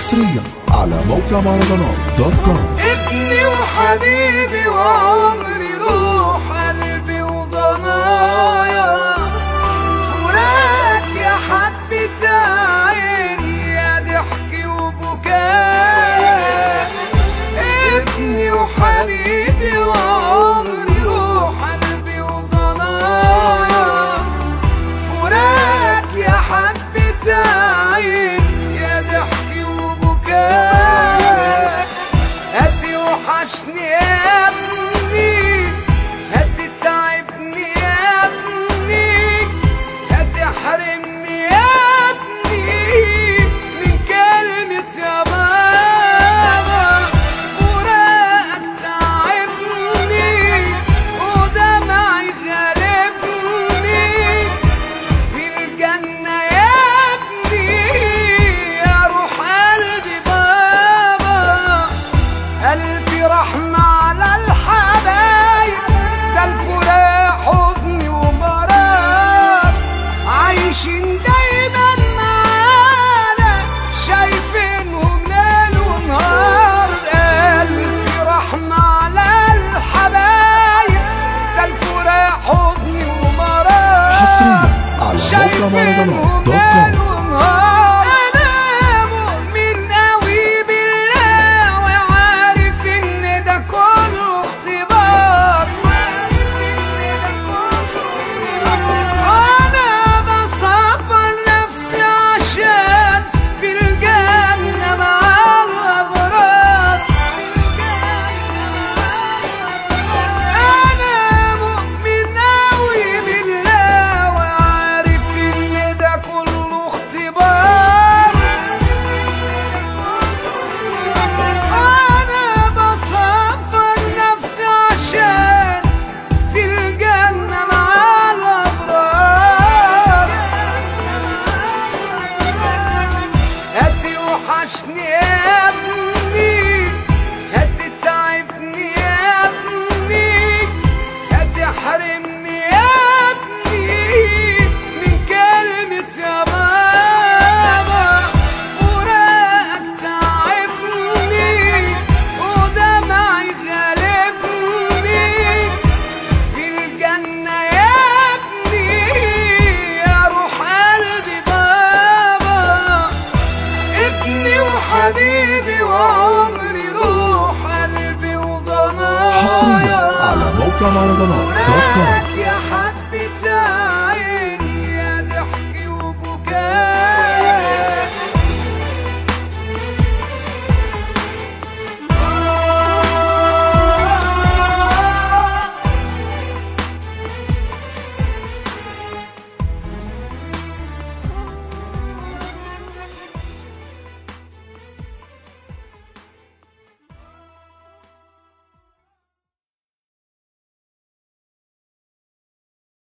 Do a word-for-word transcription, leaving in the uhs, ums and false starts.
حصريا على موقع مهرجانات دوت كوم. ابني وحبيبي وعمري، روح قلبي وضنايا، فراق يا حبة عيني يا ضحكي وبكايا. ابني وحبيبي وعمري، روح قلبي وضنايا، فراق يا حبة عيني يا ضحكي وبكايا. هتوحشني يا ابني، هتتعبني يا ابني، هتحرمني يا ابني من كلمة يا بابا. فراقك تعبني ودمعي غالبني، في الجنة يا ابني يا روح قلبي بابا. قلبي رحمة على الحبايب، ده الفراق حزن ومرار، عايشين دايما معانا شايفينهم ليل ونهار. قلبي رحمة على الحبايب، ده الفراق حزن ومرار، حصريا على موقع مهرجانات دوت كوم. هتوحشني يا ابني، هتتعبني يا ابني، هتحرمني يا ابني من كلمة يا بابا. فراقك تعبني ودمعي غالبني، في الجنة يا ابني يا روح قلبي بابا. ابني وحبيبي وعمري، روح قلبي وضنايا، حصريا على موقع مهرجانات دوت كوم.